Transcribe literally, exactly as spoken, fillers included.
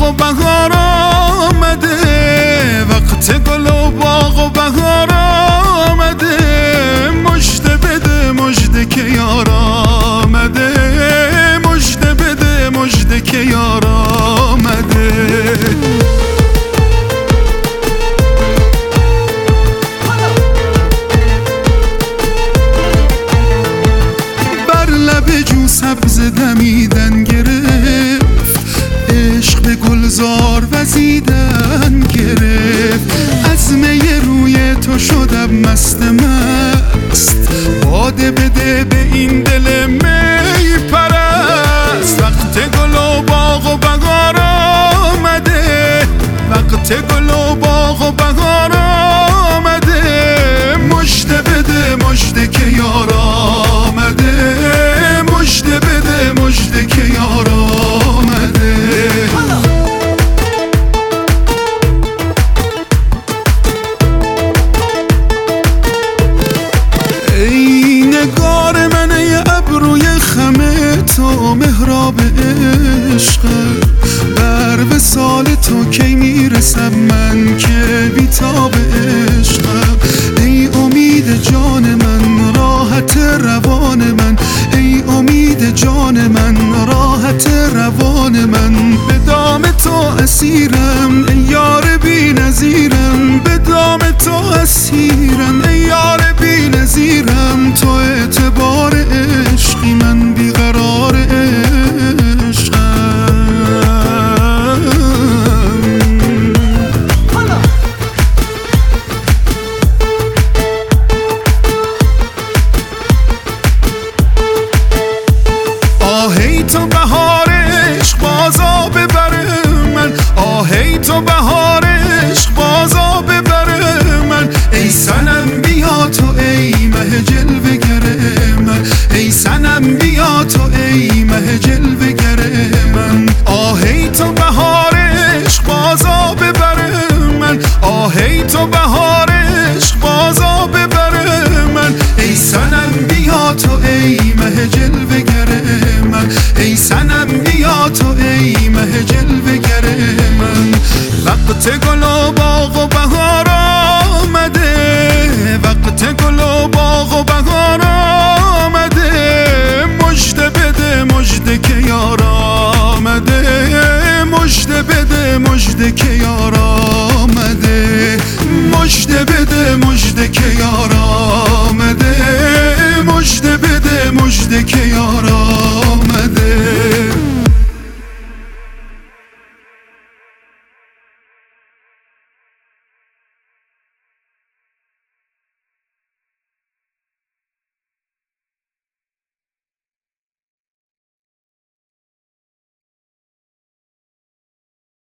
و بهار آمده، وقت گل و باغ و بهار آمده. مژده بده مژده که یار آمده، مژده بده مژده که یار آمده. بر لب جو سبز دمیدن گرفت، عشق به گلزار وزیدن گرفت. از می روی تو شدم مست مست، باده بده به این دل می پرست. وقت گل و باغ و بهار آمده، وقت گل و باغ و بهار آمده. مژده بده مژده که یار آمده، مژده بده مژده که یار آمده. ای نگار من، ای ابروی خم تو، محراب عشق بر وصال تو کی میرسم من که بیتاب عشقم. ای امید جان من، راحت روان من، ای امید جان من، راحت روان من. به دام تو اسیرم ای یار بی نظیرم، به دام تو اسیرم ای یار بی نظیرم. تو اعتبار عشقی، من بیقرار عشقم. آهی تو بهار عشق بازا ببره من، آهی تو بهار عشق بازا ببره من. ای صنم بیا تو ای مه جلوه گر من، ای صنم بیا تو ای مه جلوه گر من. آهی تو بهار عشق بازا ببره من، آهی تو بهار عشق بازا ببره من. ای صنم بیا تو ای مه جلوه گر من، ای صنم بیا تو ای مه جلوه گر من. وقت گل و باغ و بهار آمده، وقت گل و باغ و بهار آمده. مژده بده مژده که یار آمده، مژده بده مژده که یار آمده، مژده بده مژده که یار آمده.